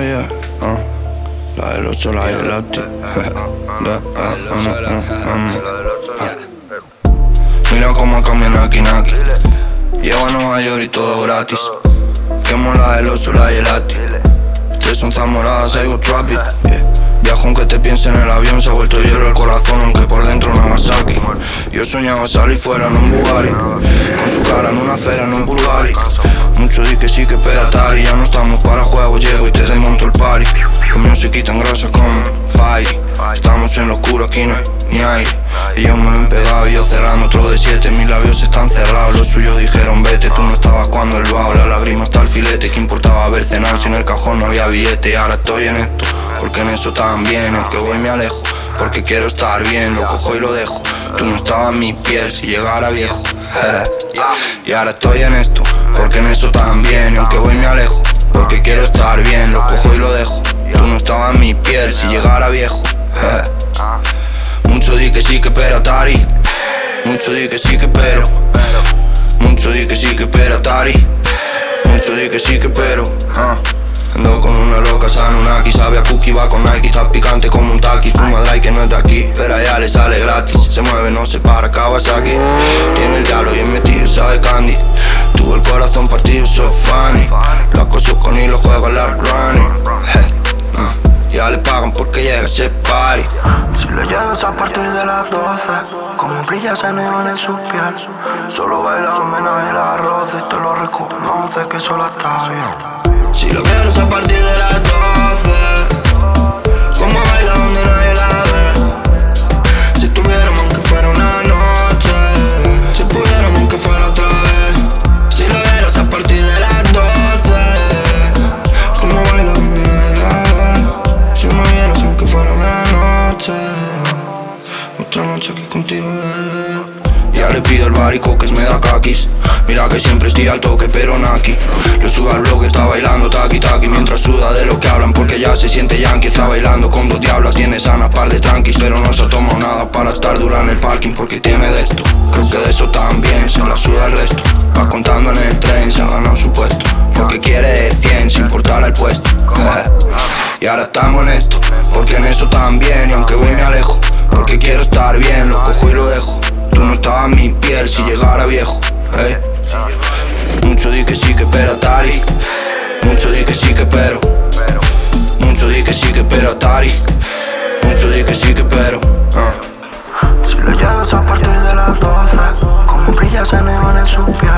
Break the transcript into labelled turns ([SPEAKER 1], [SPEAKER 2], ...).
[SPEAKER 1] yeah. La del oso, la del lati. Mira cómo cambian aquí Naki. Llego a Nueva York y todo gratis. Quemo la del oso, la del lati. Tres son zamoradas, I go trap it, yeah. Viajo aunque te piense en el avión, se ha vuelto hielo el corazón, aunque por dentro Nagasaki. Yo soñaba salir fuera en un Bugatti, con su cara en una feria en un Bulgari. Muchos di que sí que espera Atari, ya no estamos para juegos, llego y te desmonto el party. Conmigo se quitan grasas como Fire. Estamos en lo oscuro, aquí no hay ni aire. Ellos me ven pegado y yo cerrando otro de 7. Mis labios están cerrados, los suyos dijeron vete. Tú no estabas cuando el bajo, la lágrima hasta el filete. ¿Qué importaba haber cenado si en el cajón no había billete? Y ahora estoy en esto, porque en eso también. Aunque voy me alejo, porque quiero estar bien. Lo cojo y lo dejo, tú no estabas en mi piel si llegara viejo. Y ahora estoy en esto, porque en eso también. Aunque voy me alejo, porque quiero estar bien. Lo cojo y lo dejo, tú no estabas en mi piel si llegara viejo. Mucho di que sí que pero Atari. Mucho di que sí que pero. Mucho di que sí que pero Atari. Mucho di que sí que pero. Ando con una loca Sanunaki, sabe a cookie, va con Nike. Está picante como un taki, fuma dry que no es de aquí, pero allá le sale gratis. Se mueve, no se para, Kawasaki. Tiene el diablo bien metido, sabe candy. Tuvo el corazón partido, so funny. Lo acoso con hilo, juega al running. Ya le pagan porque llega ese party.
[SPEAKER 2] Si lo llevas a partir de las 12, como brilla ese neón en su piel. Solo baila homenaje al arroz y te lo reconoce que solo está bien.
[SPEAKER 1] Si lo vieras a partir de las 12, como baila donde nadie la ve. Si tuviéramos aunque fuera una noche, si pudiéramos aunque fuera otra vez. Si lo vieras a partir de las 12, como baila donde nadie la ve. Si me vieras aunque fuera una noche, otra noche aquí contigo, bebé. Ya le pido al barico que me da kakis. Mira que siempre estoy al toque pero naki. Lo subo al blog, está bailando taki taki. Mientras suda de lo que hablan porque ya se siente yankee. Está bailando con dos diablas, tiene sanas par de tranquis. Pero no se ha tomado nada para estar dura en el parking porque tiene de esto. Creo que de eso también se la suda el resto. Va contando en el tren, se ha ganado su puesto. Porque quiere de 100 sin importar el puesto. Y ahora estamos en esto, porque en eso también. Y aunque voy me alejo, porque quiero estar bien. Lo cojo y lo dejo, tú no estabas en mi piel si llegara viejo. Mucho di que sí que pero Atari. Mucho di que sí que pero. Mucho di que sí que pero Atari. Mucho di que sí que pero.
[SPEAKER 2] Si lo llevas a partir de las 12, como brilla ese neón en su piel.